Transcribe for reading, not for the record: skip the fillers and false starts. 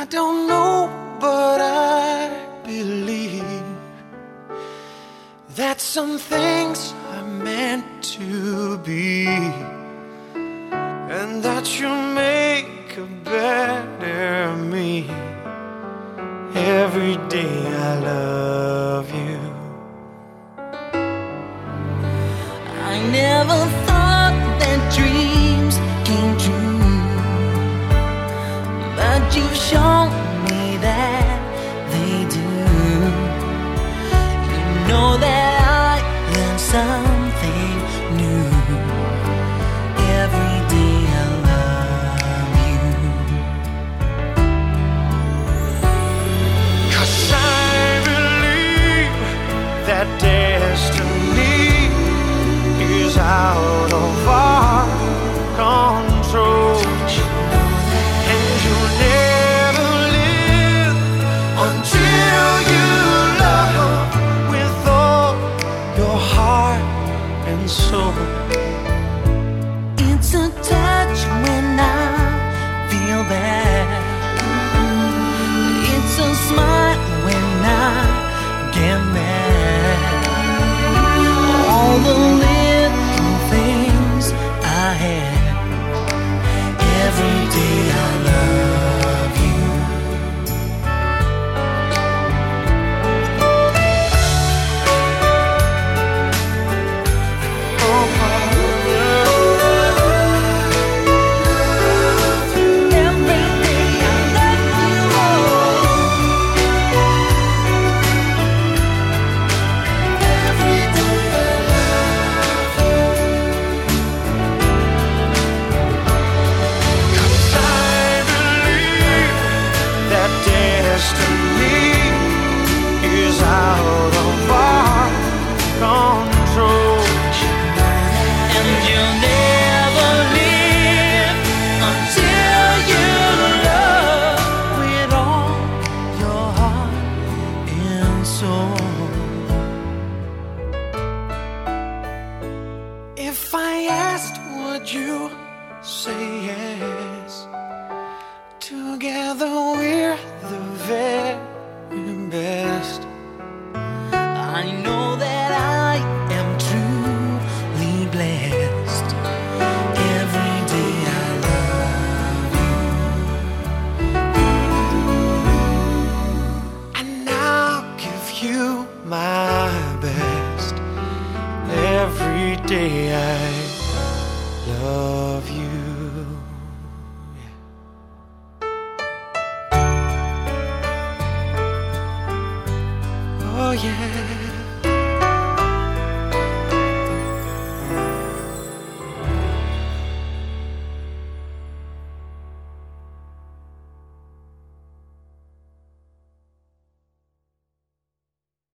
don't know, but I believe that some things are meant to be, and that you make a better me. Every day I love you. I never thought that dreams came true, but you've shown me that they do. You know that I learned something new. Every day I love you. 'Cause I believe that destiny is out of our control, and you'll never live until you love with all your heart and soul. It's a touch when I feel bad. It's a smile when I get mad. All the little things I had. Every day I love you. Every day I love you. Every day I love you. 'Cause I believe that destiny is out of our control, And you'll never live until you love with all your heart and soul. if I asked, would you say yes? Together we're the very best. I know that I am truly blessed. Every day I love you. And I'll give you my best. Every day I love you. Oh yeah.